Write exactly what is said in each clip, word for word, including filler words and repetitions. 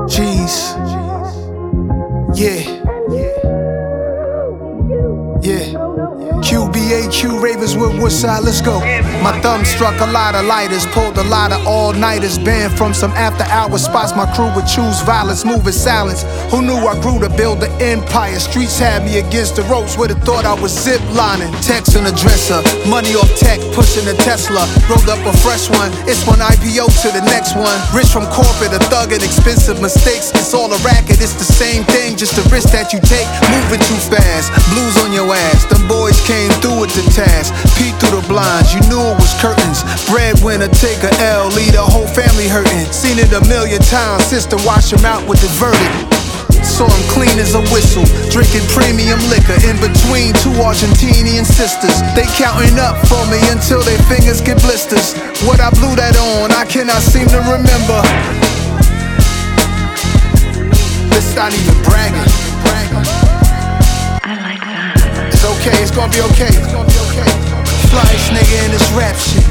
G's. Yeah. Yeah. Q B A Q, Ravenswood, Woodside, let's go. My thumb struck a lot of lighters, pulled a lot of all-nighters, banned from some after-hour spots. My crew would choose violence, moving silence. Who knew I grew to build an empire? Streets had me against the ropes, would've thought I was zip-lining. Text on a dresser, money off tech, pushing a Tesla. Rolled up a fresh one, it's one I P O to the next one. Rich from corporate, a thug and expensive mistakes. It's all a racket, it's the same thing, just the risk that you take. Moving too fast, blues on your ass. Them boys came through with the task, peeked through the blinds, you knew it was curtains. Breadwinner, take a L, leave the whole family hurting. Seen it a million times, sister wash him out with the verdict. Saw him clean as a whistle, drinking premium liquor in between two Argentinian sisters. They counting up for me until their fingers get blisters. What I blew that on, I cannot seem to remember. It's not even bragging. It's okay, it's gonna be okay. Flyest nigga in this rap shit.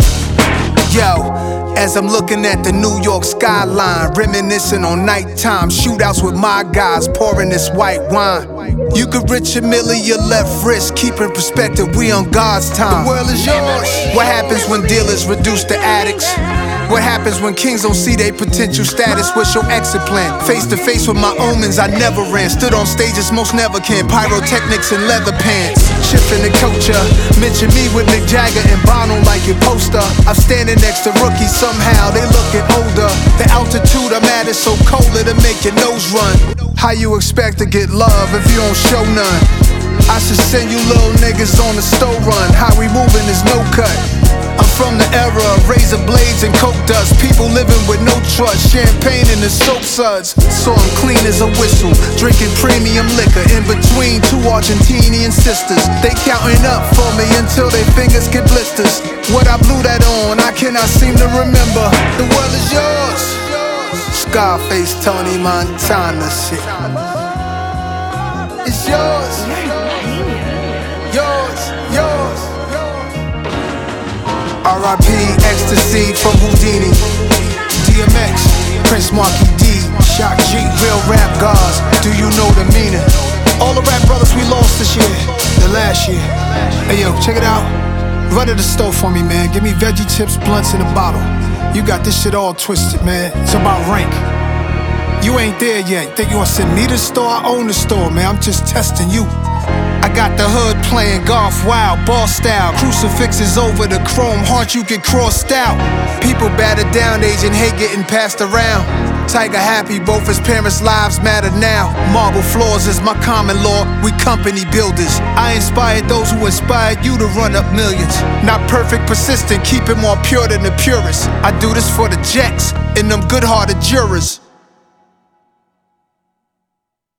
Yo, as I'm looking at the New York skyline, reminiscing on nighttime shootouts with my guys, pouring this white wine. You could rich a milli your left wrist, keep in perspective, we on God's time. The world is yours. What happens when dealers reduce to addicts? What happens when kings don't see their potential status? What's your exit plan? Face to face with my omens, I never ran. Stood on stages most never can. Pyrotechnics and leather pants. Shifting the culture. Mention me with Mick Jagger and Bono like your poster. I'm standing next to rookies somehow, they looking older. The altitude I'm at is so cold it'll make your nose run. How you expect to get love if you don't show none? I should send you little niggas on the stove run. How we moving is no cut. I'm from the era of razor blades and coke dust. People living with no trust, champagne in the soap suds. Saw him clean as a whistle, drinking premium liquor in between two Argentinian sisters. They counting up for me until their fingers get blisters. What I blew that on, I cannot seem to remember. The world is yours. Scarface, Tony Montana shit. It's yours. Yours, yours. R I P Ecstasy from Houdini. D M X, Prince Marky D, Shock G, real rap gods, do you know the meaning? All the rap brothers we lost this year, the last year. Hey yo, check it out. Run to the store for me, man. Give me veggie chips, blunts in a bottle. You got this shit all twisted, man. It's about rank. You ain't there yet. Think you gonna send me to the store? I own the store, man. I'm just testing you. I got the hood playing golf wild, ball style. Crucifixes over the chrome heart, you get crossed out. People battered down, aging hate getting passed around. Tiger happy, both his parents' lives matter now. Marble floors is my common law, we company builders. I inspired those who inspired you to run up millions. Not perfect, persistent, keep it more pure than the purest. I do this for the jacks and them good-hearted jurors.